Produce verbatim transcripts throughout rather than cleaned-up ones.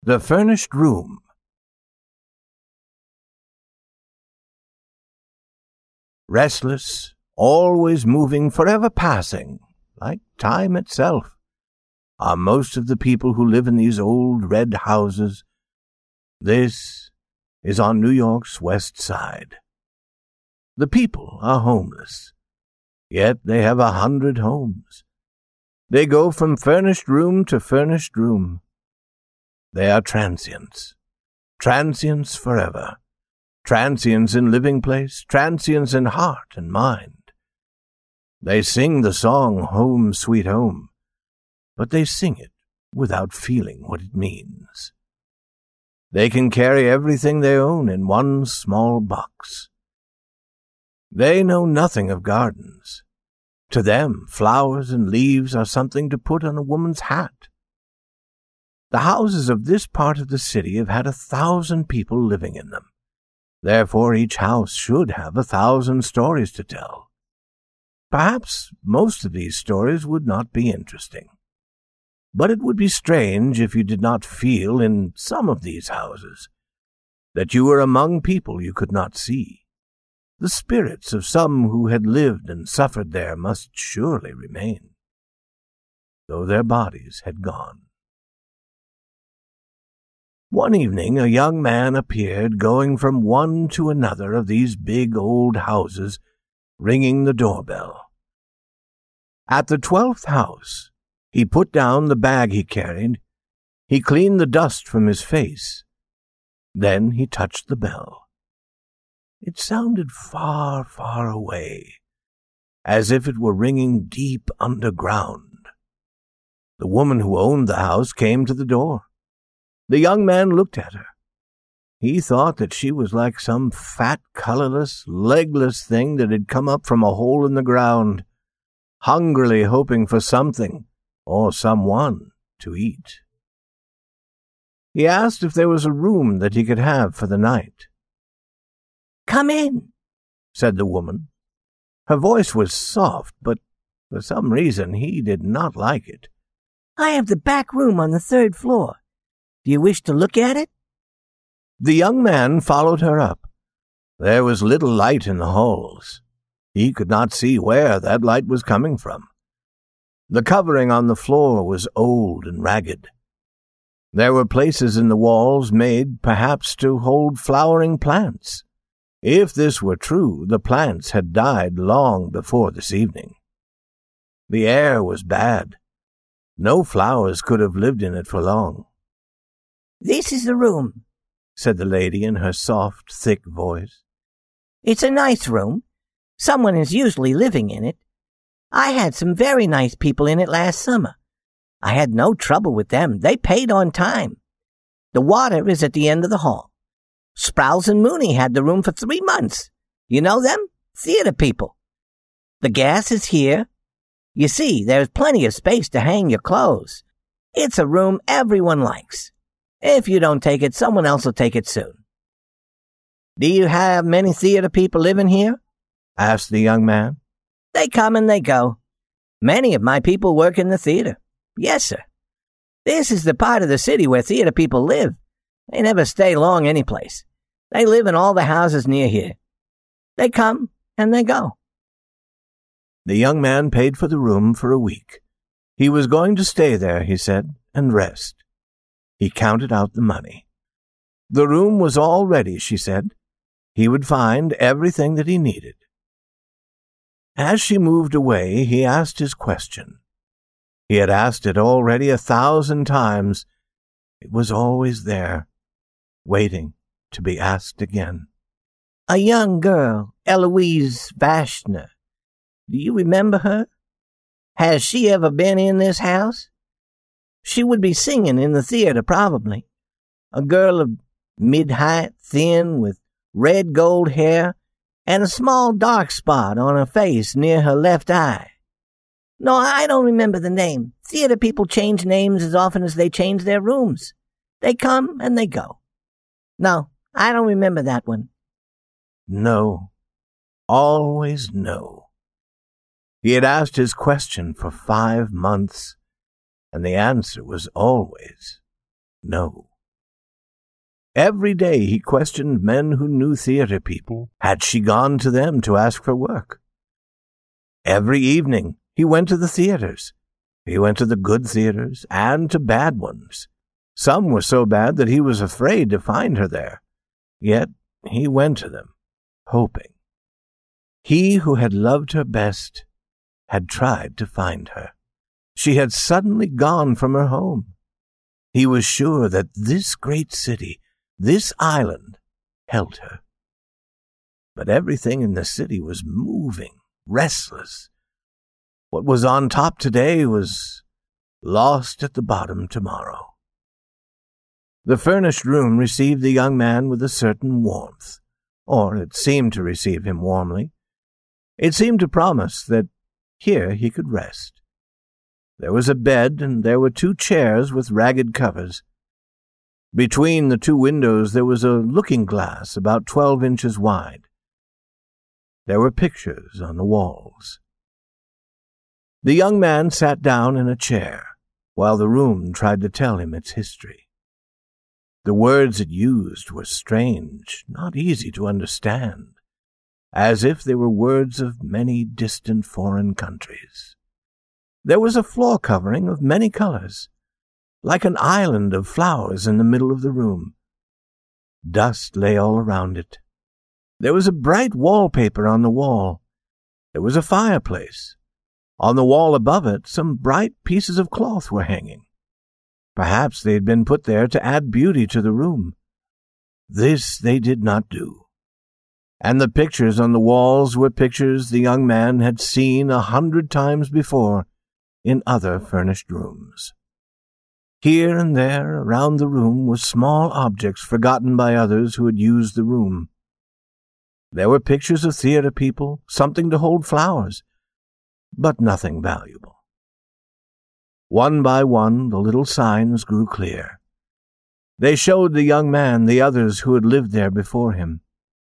The Furnished Room. Restless, always moving, forever passing, like time itself, are most of the people who live in these old red houses. This is on New York's West Side. The people are homeless, yet they have a hundred homes. They go from furnished room to furnished room. They are transients, transients forever, transients in living place, transients in heart and mind. They sing the song Home Sweet Home, but they sing it without feeling what it means. They can carry everything they own in one small box. They know nothing of gardens. To them, flowers and leaves are something to put on a woman's hat. The houses of this part of the city have had a thousand people living in them. Therefore, each house should have a thousand stories to tell. Perhaps most of these stories would not be interesting. But it would be strange if you did not feel in some of these houses that you were among people you could not see. The spirits of some who had lived and suffered there must surely remain, though their bodies had gone. One evening a young man appeared going from one to another of these big old houses, ringing the doorbell. At the twelfth house, he put down the bag he carried. He cleaned the dust from his face. Then he touched the bell. It sounded far, far away, as if it were ringing deep underground. The woman who owned the house came to the door. The young man looked at her. He thought that she was like some fat, colorless, legless thing that had come up from a hole in the ground, hungrily hoping for something or someone to eat. He asked if there was a room that he could have for the night. "Come in," said the woman. Her voice was soft, but for some reason he did not like it. "I have the back room on the third floor. Do you wish to look at it?" The young man followed her up. There was little light in the halls. He could not see where that light was coming from. The covering on the floor was old and ragged. There were places in the walls made, perhaps, to hold flowering plants. If this were true, the plants had died long before this evening. The air was bad. No flowers could have lived in it for long. "This is the room," said the lady in her soft, thick voice. "It's a nice room. Someone is usually living in it. I had some very nice people in it last summer. I had no trouble with them. They paid on time. The water is at the end of the hall. Sprouse and Mooney had the room for three months. You know them? Theater people. The gas is here. You see, there's plenty of space to hang your clothes. It's a room everyone likes. If you don't take it, someone else will take it soon." "Do you have many theater people living here?" asked the young man. "They come and they go. Many of my people work in the theater. Yes, sir. This is the part of the city where theater people live. They never stay long any place. They live in all the houses near here. They come and they go." The young man paid for the room for a week. He was going to stay there, he said, and rest. He counted out the money. The room was all ready, she said. He would find everything that he needed. As she moved away, he asked his question. He had asked it already a thousand times. It was always there, waiting to be asked again. "A young girl, Eloise Vashner. Do you remember her? Has she ever been in this house? She would be singing in the theater, probably. A girl of mid-height, thin, with red gold hair, and a small dark spot on her face near her left eye. No, I don't remember the name. Theater people change names as often as they change their rooms. They come and they go. No, I don't remember that one." No. Always no. He had asked his question for five months, and the answer was always no. Every day he questioned men who knew theater people. Had she gone to them to ask for work? Every evening he went to the theaters. He went to the good theaters and to bad ones. Some were so bad that he was afraid to find her there. Yet he went to them, hoping. He who had loved her best had tried to find her. She had suddenly gone from her home. He was sure that this great city, this island, held her. But everything in the city was moving, restless. What was on top today was lost at the bottom tomorrow. The furnished room received the young man with a certain warmth, or it seemed to receive him warmly. It seemed to promise that here he could rest. There was a bed, and there were two chairs with ragged covers. Between the two windows there was a looking-glass about twelve inches wide. There were pictures on the walls. The young man sat down in a chair, while the room tried to tell him its history. The words it used were strange, not easy to understand, as if they were words of many distant foreign countries. There was a floor covering of many colors, like an island of flowers in the middle of the room. Dust lay all around it. There was a bright wallpaper on the wall. There was a fireplace. On the wall above it, some bright pieces of cloth were hanging. Perhaps they had been put there to add beauty to the room. This they did not do. And the pictures on the walls were pictures the young man had seen a hundred times before in other furnished rooms. Here and there around the room were small objects forgotten by others who had used the room. There were pictures of theater people, something to hold flowers, but nothing valuable. One by one the little signs grew clear. They showed the young man the others who had lived there before him.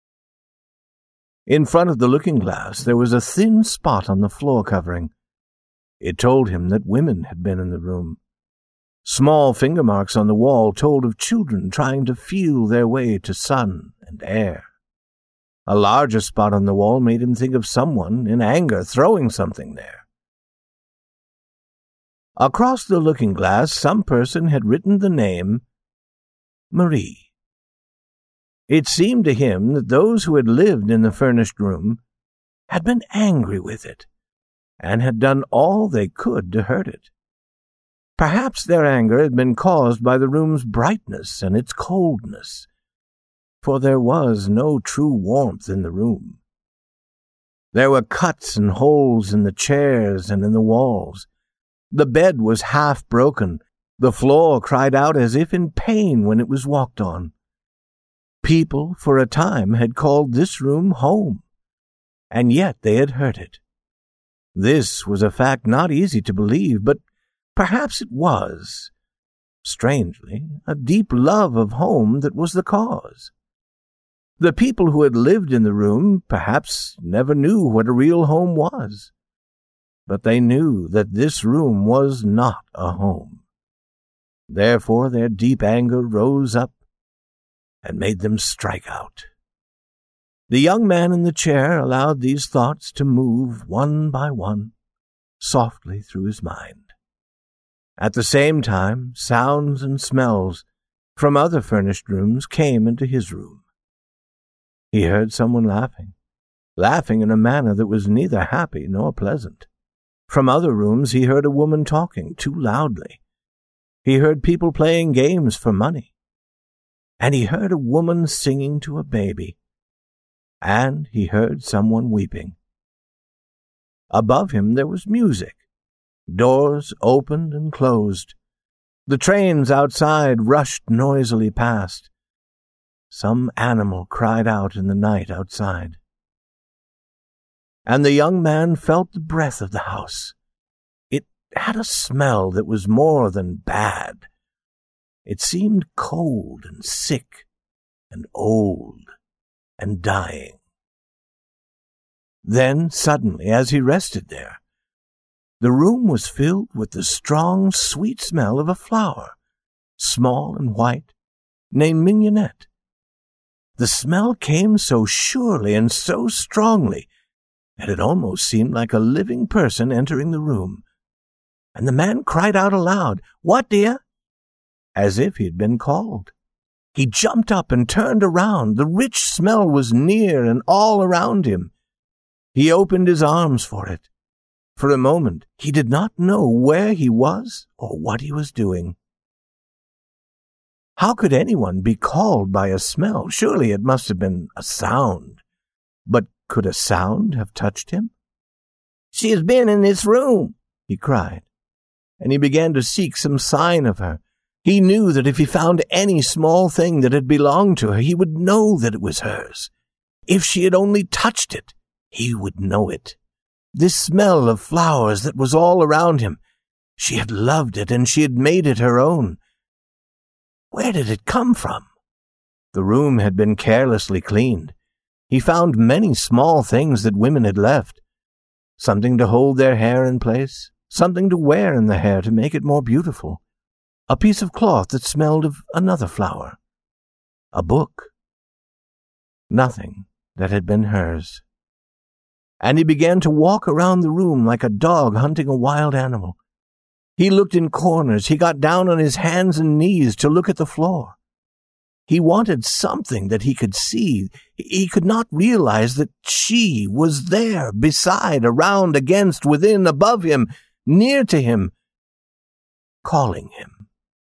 In front of the looking-glass there was a thin spot on the floor covering. It told him that women had been in the room. Small finger marks on the wall told of children trying to feel their way to sun and air. A larger spot on the wall made him think of someone, in anger, throwing something there. Across the looking-glass some person had written the name Marie. It seemed to him that those who had lived in the furnished room had been angry with it, and had done all they could to hurt it. Perhaps their anger had been caused by the room's brightness and its coldness, for there was no true warmth in the room. There were cuts and holes in the chairs and in the walls. The bed was half broken. The floor cried out as if in pain when it was walked on. People, for a time, had called this room home, and yet they had hurt it. This was a fact not easy to believe, but perhaps it was, strangely, a deep love of home that was the cause. The people who had lived in the room perhaps never knew what a real home was, but they knew that this room was not a home. Therefore their deep anger rose up and made them strike out. The young man in the chair allowed these thoughts to move one by one, softly through his mind. At the same time, sounds and smells from other furnished rooms came into his room. He heard someone laughing, laughing in a manner that was neither happy nor pleasant. From other rooms he heard a woman talking too loudly. He heard people playing games for money. And he heard a woman singing to a baby. And he heard someone weeping. Above him there was music. Doors opened and closed. The trains outside rushed noisily past. Some animal cried out in the night outside. And the young man felt the breath of the house. It had a smell that was more than bad. It seemed cold and sick and old and dying. Then, suddenly, as he rested there, the room was filled with the strong, sweet smell of a flower, small and white, named Mignonette. The smell came so surely and so strongly that it almost seemed like a living person entering the room. And the man cried out aloud, "What, dear?" as if he had been called. He jumped up and turned around. The rich smell was near and all around him. He opened his arms for it. For a moment he did not know where he was or what he was doing. How could anyone be called by a smell? Surely it must have been a sound. But could a sound have touched him? "She has been in this room," he cried, and he began to seek some sign of her. He knew that if he found any small thing that had belonged to her, he would know that it was hers. If she had only touched it, he would know it. This smell of flowers that was all around him, she had loved it and she had made it her own. Where did it come from? The room had been carelessly cleaned. He found many small things that women had left. Something to hold their hair in place, something to wear in the hair to make it more beautiful. A piece of cloth that smelled of another flower. A book. Nothing that had been hers. And he began to walk around the room like a dog hunting a wild animal. He looked in corners. He got down on his hands and knees to look at the floor. He wanted something that he could see. He could not realize that she was there, beside, around, against, within, above him, near to him, calling him.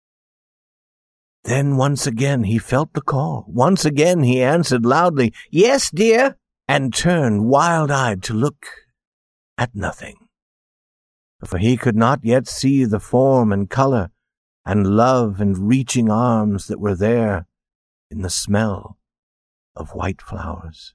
Then once again he felt the call. Once again he answered loudly, "Yes, dear," and turned wild-eyed to look at nothing. For he could not yet see the form and color and love and reaching arms that were there in the smell of white flowers.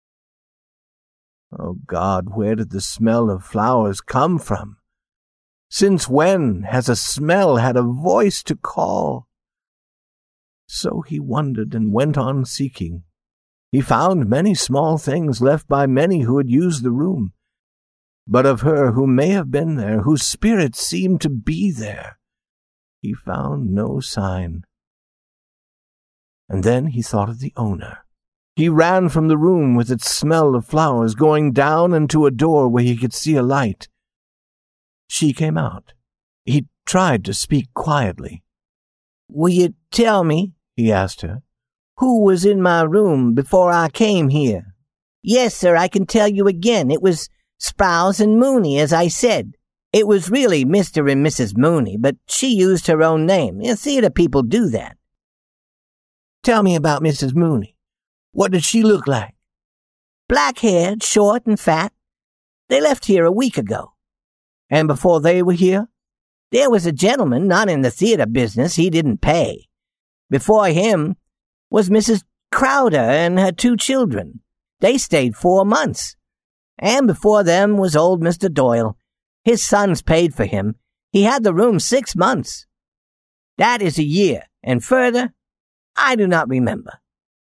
Oh God, where did the smell of flowers come from? Since when has a smell had a voice to call? So he wondered and went on seeking. He found many small things left by many who had used the room, but of her who may have been there, whose spirit seemed to be there, he found no sign. And then he thought of the owner. He ran from the room with its smell of flowers, going down and to a door where he could see a light. She came out. He tried to speak quietly. "Will you tell me," he asked her, "who was in my room before I came here?" "Yes, sir, I can tell you again. It was Sprowls and Mooney, as I said. It was really Mister and Missus Mooney, but she used her own name. You know, theater people do that." "Tell me about Missus Mooney. What did she look like?" "Black-haired, short and fat. They left here a week ago." "And before they were here?" "There was a gentleman, not in the theater business. He didn't pay. Before him was Missus Crowder and her two children. They stayed four months. And before them was old Mister Doyle. His sons paid for him. He had the room six months. That is a year, and further, I do not remember."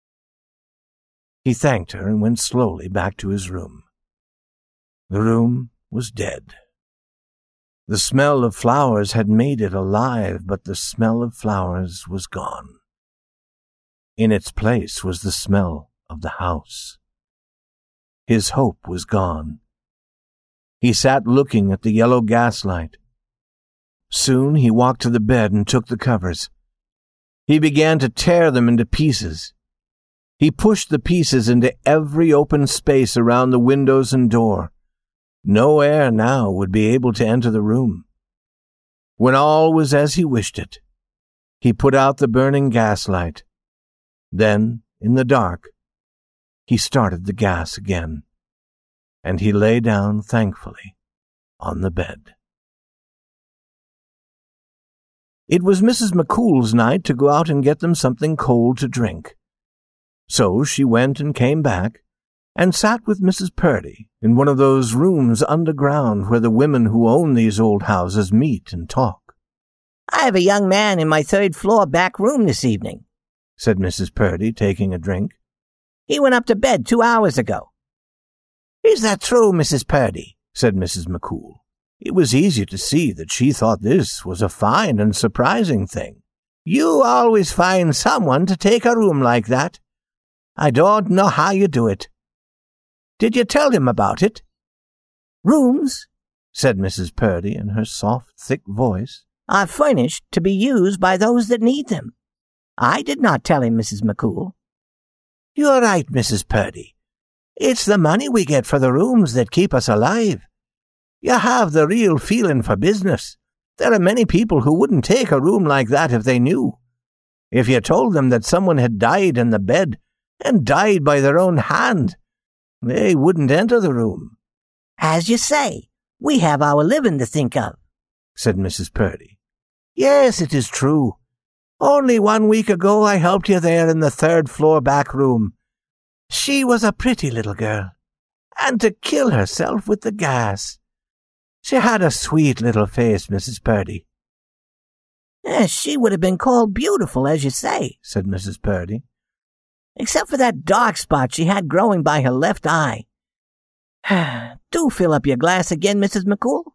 He thanked her and went slowly back to his room. The room was dead. The smell of flowers had made it alive, but the smell of flowers was gone. In its place was the smell of the house. His hope was gone. He sat looking at the yellow gaslight. Soon he walked to the bed and took the covers. He began to tear them into pieces. He pushed the pieces into every open space around the windows and door. No air now would be able to enter the room. When all was as he wished it, he put out the burning gaslight. Then, in the dark, he started the gas again, and he lay down thankfully on the bed. It was Missus McCool's night to go out and get them something cold to drink. So she went and came back, and sat with Missus Purdy in one of those rooms underground where the women who own these old houses meet and talk. "I have a young man in my third-floor back room this evening," said Missus Purdy, taking a drink. "He went up to bed two hours ago." "Is that true, Missus Purdy?" said Missus McCool. It was easy to see that she thought this was a fine and surprising thing. You always find someone to take a room like that. I don't know how you do it. Did you tell him about it?" "Rooms," said Missus Purdy in her soft, thick voice, "are furnished to be used by those that need them. I did not tell him, Missus McCool." "You're right, Missus Purdy. It's the money we get for the rooms that keep us alive. You have the real feeling for business. There are many people who wouldn't take a room like that if they knew. If you told them that someone had died in the bed, and died by their own hand, they wouldn't enter the room." "As you say, we have our living to think of," said Missus Purdy. "Yes, it is true. Only one week ago I helped you there in the third-floor back room. She was a pretty little girl, and to kill herself with the gas. She had a sweet little face, Missus Purdy." Eh, "She would have been called beautiful, as you say," said Missus Purdy, "except for that dark spot she had growing by her left eye. Do fill up your glass again, Missus McCool."